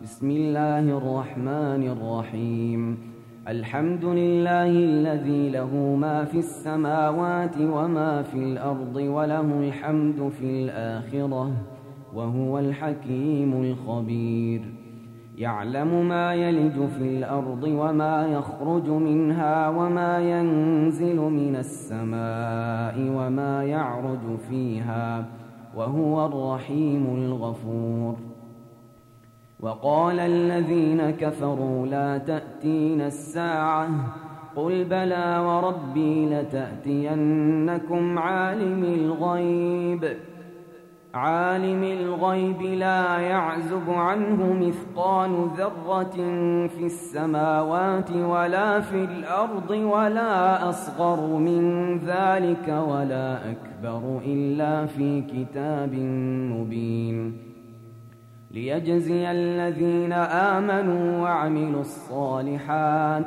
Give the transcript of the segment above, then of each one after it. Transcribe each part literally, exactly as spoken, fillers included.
بسم الله الرحمن الرحيم. الحمد لله الذي له ما في السماوات وما في الأرض وله الحمد في الآخرة وهو الحكيم الخبير. يعلم ما يلج في الأرض وما يخرج منها وما ينزل من السماء وما يعرج فيها وهو الرحيم الغفور. وقال الذين كفروا لا تأتين الساعة قل بلى وربي لتأتينكم عالم الغيب عالم الغيب لا يعزب عنه مثقال ذرة في السماوات ولا في الأرض ولا أصغر من ذلك ولا أكبر إلا في كتاب مبين ليجزي الذين آمنوا وعملوا الصالحات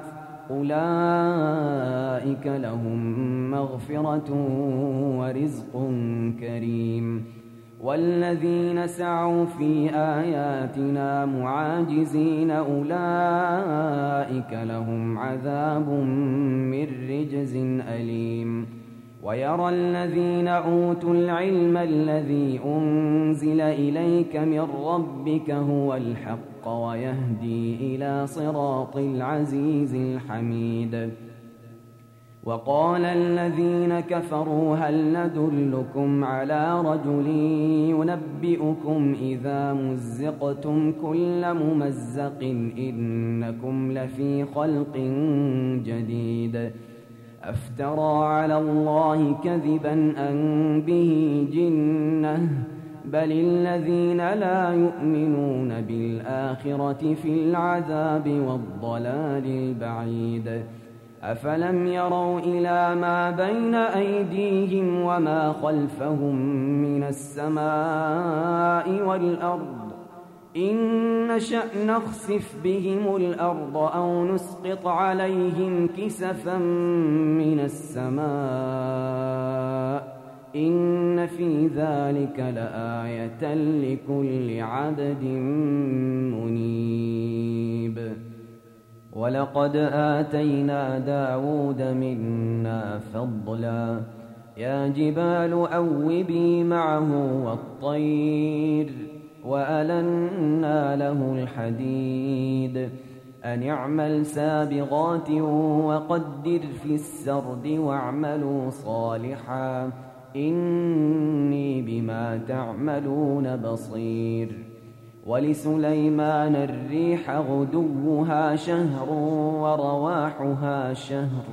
أولئك لهم مغفرة ورزق كريم. والذين سعوا في آياتنا معاجزين أولئك لهم عذاب من رجز أليم. ويرى الذين أوتوا العلم الذي أنزل إليك من ربك هو الحق ويهدي إلى صراط العزيز الحميد. وقال الذين كفروا هل ندلكم على رجل ينبئكم إذا مزقتم كل ممزق إنكم لفي خلق جديد أفترى على الله كذبا أن به جنة بل الذين لا يؤمنون بالآخرة في العذاب والضلال البعيد. أفلم يروا إلى ما بين أيديهم وما خلفهم من السماء والأرض إن نشأ نخسف بهم الأرض أو نسقط عليهم كسفا من السماء إن في ذلك لآية لكل عبد منيب. ولقد آتينا داود منا فضلا يا جبال أوبي معه والطير وألنا له الحديد أن اعمل سابغات وقدر في السرد واعملوا صالحا إني بما تعملون بصير. ولسليمان الريح غدوها شهر ورواحها شهر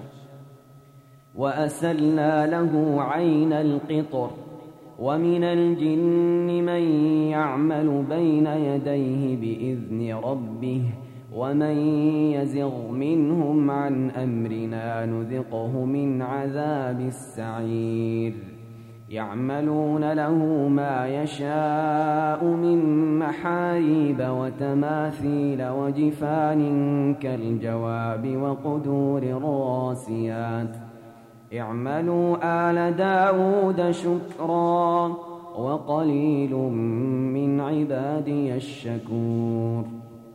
وأسلنا له عين القطر ومن الجن من يعمل بين يديه بإذن ربه ومن يزغ منهم عن أمرنا نذقه من عذاب السعير. يعملون له ما يشاء من محاريب وتماثيل وجفان كالجواب وقدور الراسيات اعملوا آل داود شكرا وقليل من عبادي الشكور.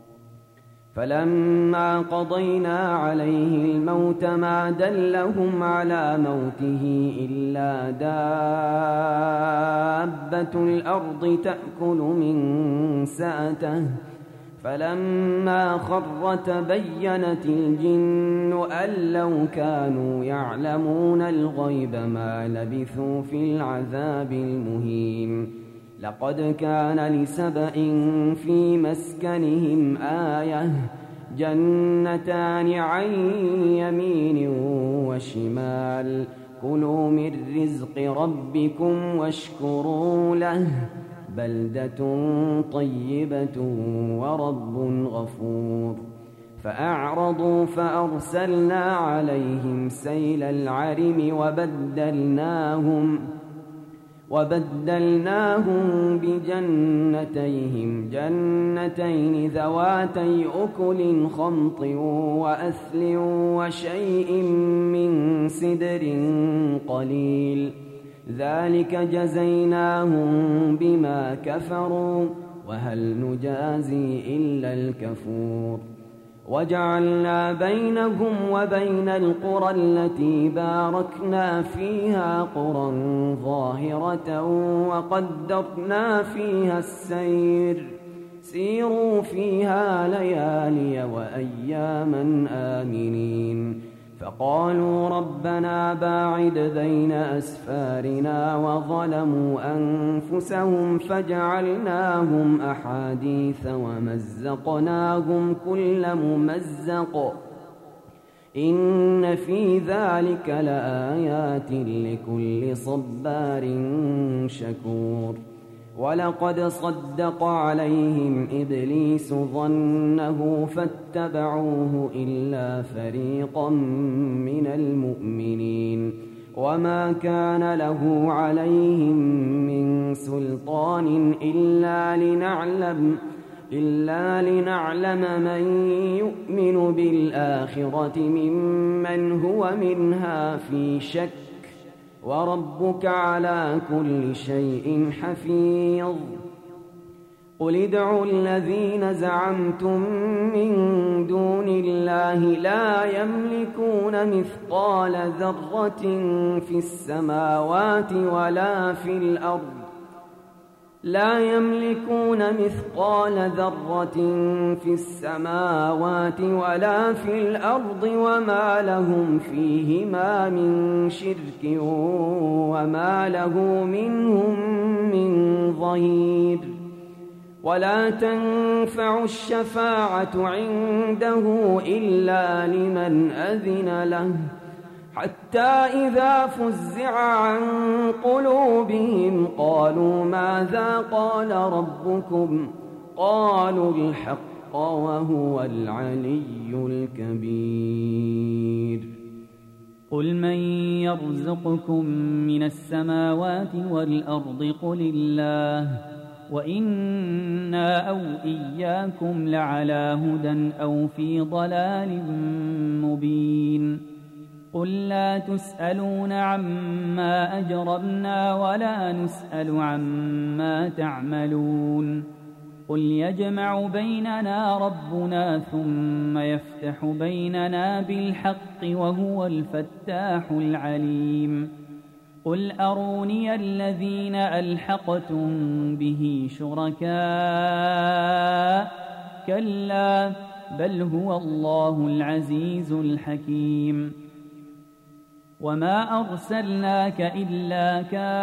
فلما قضينا عليه الموت ما دلهم على موته إلا دابة الأرض تأكل من سأته فلما خر تبينت الجن أن لو كانوا يعلمون الغيب ما لبثوا في العذاب المهين. لقد كان لسبإ في مسكنهم آية جنتان عن يمين وشمال كلوا من رزق ربكم واشكروا له بلدة طيبة ورب غفور. فأعرضوا فأرسلنا عليهم سيل العرم وبدلناهم وبدلناهم بجنتيهم جنتين ذواتي أكل خمط وأثل وشيء من سدر قليل ذلك جزيناهم بما كفروا وهل نجازي إلا الكفور وجعلنا بينهم وبين القرى التي باركنا فيها قرى ظاهرة وقدرنا فيها السير سيروا فيها ليالي وأياما آمنين فقالوا ربنا باعد بين أسفارنا وظلموا أنفسهم فجعلناهم أحاديث ومزقناهم كل ممزق إن في ذلك لآيات لكل صبار شكور ولقد صدق عليهم إبليس ظنه فاتبعوه إلا فريقا من المؤمنين وما كان له عليهم من سلطان إلا لنعلم إلا لنعلم من يؤمن بالآخرة ممن هو منها في شك وربك على كل شيء حفيظ قل ادعوا الذين زعمتم من دون الله لا يملكون مثقال ذرة في السماوات ولا في الأرض لا يملكون مثقال ذرة في السماوات ولا في الأرض وما لهم فيهما من شرك وما له منهم من ظهير ولا تنفع الشفاعة عنده إلا لمن أذن له حتى إذا فزع عن قلوبهم قالوا ماذا قال ربكم قالوا الحق وهو العلي الكبير قل من يرزقكم من السماوات والأرض قل الله وإنا أو إياكم لعلى هدى أو في ضلال مبين قل لا تسألون عما أجرمنا ولا نسأل عما تعملون قل يجمع بيننا ربنا ثم يفتح بيننا بالحق وهو الفتاح العليم قل أروني الذين ألحقتم به شركاء كلا بل هو الله العزيز الحكيم وما أرسلناك إلا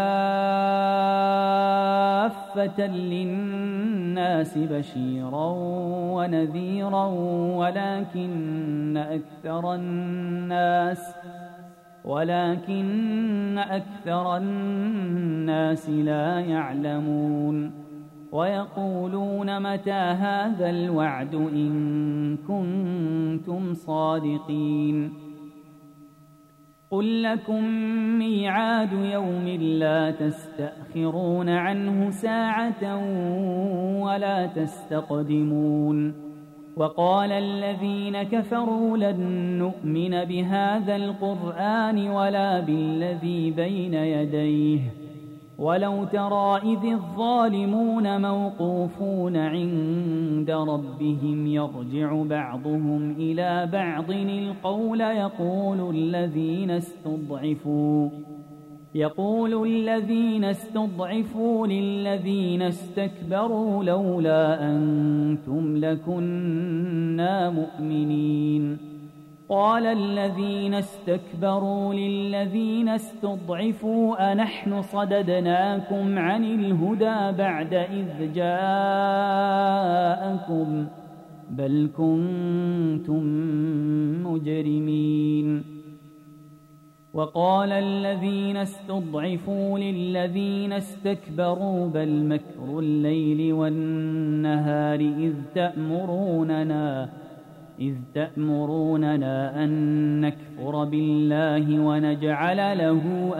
كافة للناس بشيرا ونذيرا ولكن أكثر الناس ولكن أكثر الناس لا يعلمون ويقولون متى هذا الوعد إن كنتم صادقين قل لكم ميعاد يوم لا تستأخرون عنه ساعة ولا تستقدمون وقال الذين كفروا لن نؤمن بهذا القرآن ولا بالذي بين يديه ولو ترى إذ الظالمون موقوفون عند ربهم يرجع بعضهم إلى بعض القول يقول الذين استضعفوا يقول الذين استضعفوا للذين استكبروا لولا أنتم لكنا مؤمنين قال الذين استكبروا للذين استضعفوا أنحن صددناكم عن الهدى بعد إذ جاءكم بل كنتم مجرمين وقال الذين استضعفوا للذين استكبروا بل مكر الليل والنهار إذ تأمروننا إذ تأمروننا أن نكفر بالله ونجعل له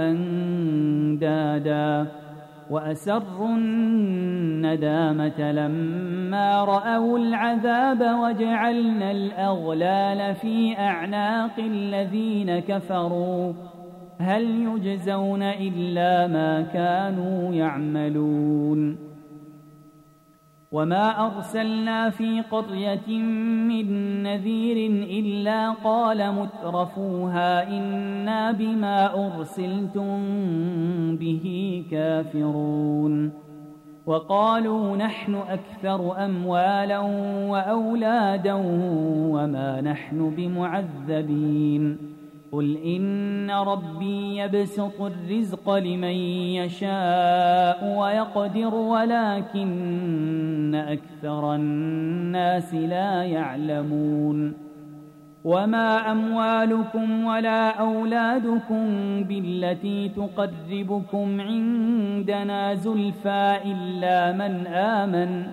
أندادا وأسروا الندامة لما رأوا العذاب وجعلنا الأغلال في أعناق الذين كفروا هل يجزون إلا ما كانوا يعملون وما أرسلنا في قرية من نذير إلا قال مترفوها إنا بما أرسلتم به كافرون وقالوا نحن أكثر أموالا وأولادا وما نحن بمعذبين قل إن ربي يبسط الرزق لمن يشاء ويقدر ولكن أكثر الناس لا يعلمون وما أموالكم ولا أولادكم بالتي تقربكم عندنا زلفى إلا من آمن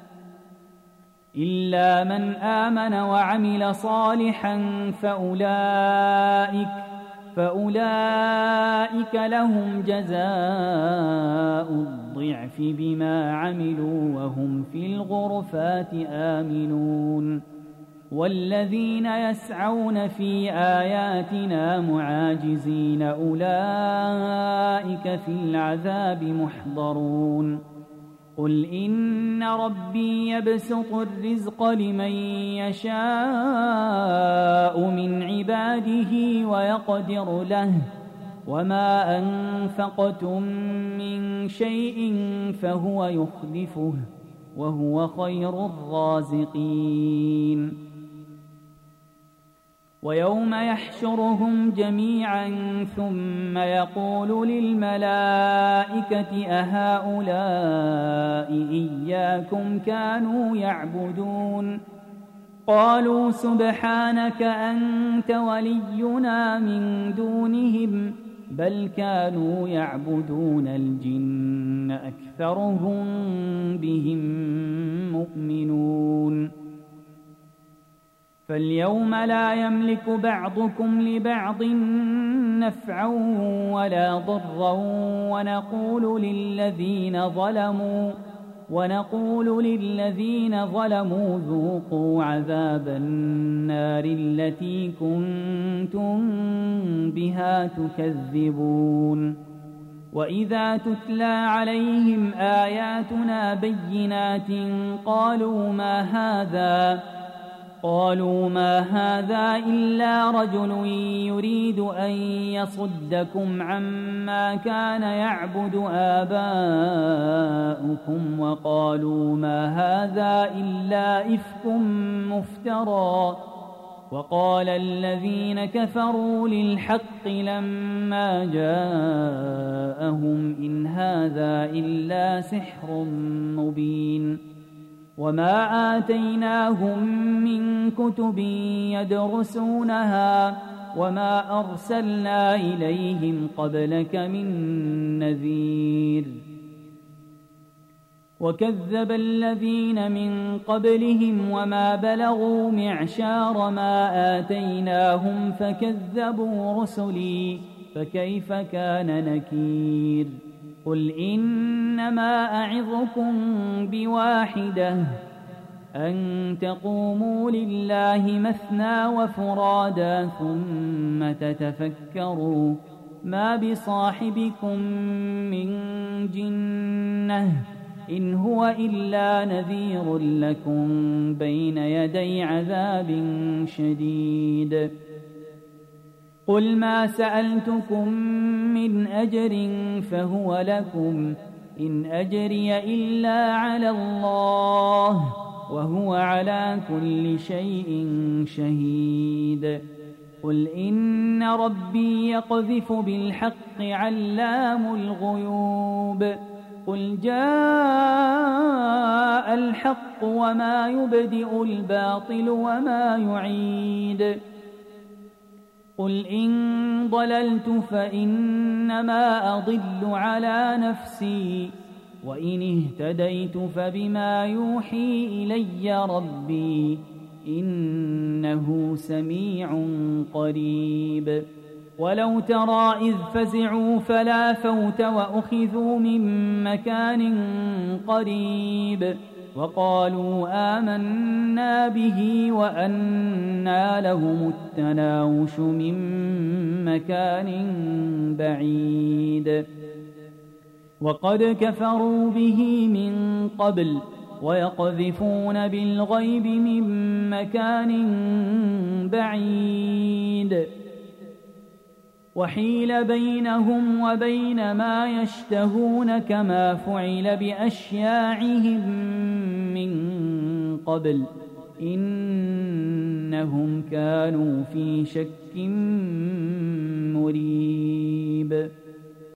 إلا من آمن وعمل صالحا فأولئك فأولئك لهم جزاء الضعف بما عملوا وهم في الغرفات آمنون والذين يسعون في آياتنا معاجزين أولئك في العذاب محضرون قل إن ربي يبسط الرزق لمن يشاء من عباده ويقدر له وما أنفقتم من شيء فهو يخلفه وهو خير الرازقين ويوم يحشرهم جميعا ثم يقول للملائكة أهؤلاء إياكم كانوا يعبدون قالوا سبحانك أنت ولينا من دونهم بل كانوا يعبدون الجن أكثرهم بهم مؤمنون فاليوم لا يملك بعضكم لبعض نفعا ولا ضرا ونقول للذين ظلموا ونقول للذين ظلموا ذوقوا عذاب النار التي كنتم بها تكذبون وإذا تتلى عليهم آياتنا بينات قالوا ما هذا قالوا ما هذا إلا رجل يريد أن يصدكم عما كان يعبد آباؤكم وقالوا ما هذا إلا إفك مفترى وقال الذين كفروا للحق لما جاءهم إن هذا إلا سحر مبين وما آتيناهم من كتب يدرسونها وما أرسلنا إليهم قبلك من نذير وكذب الذين من قبلهم وما بلغوا معشار ما آتيناهم فكذبوا رسلي فكيف كان نكير قل إنما أعظكم بواحدة أن تقوموا لله مثنى وفرادا ثم تتفكروا ما بصاحبكم من جنة إن هو إلا نذير لكم بين يدي عذاب شديد قل ما سألتكم من أجر فهو لكم إن أجري إلا على الله وهو على كل شيء شهيد قل إن ربي يقذف بالحق علام الغيوب قل جاء الحق وما يبدئ الباطل وما يعيد قل إن ضللت فإنما أضل على نفسي وإن اهتديت فبما يوحي إلي ربي إنه سميع قريب ولو ترى إذ فزعوا فلا فوت وأخذوا من مكان قريب وقالوا آمنا به وأنى لهم التناوش من مكان بعيد وقد كفروا به من قبل ويقذفون بالغيب من مكان بعيد وحيل بينهم وبين ما يشتهون كما فعل بأشياعهم من قبل إنهم كانوا في شك مريب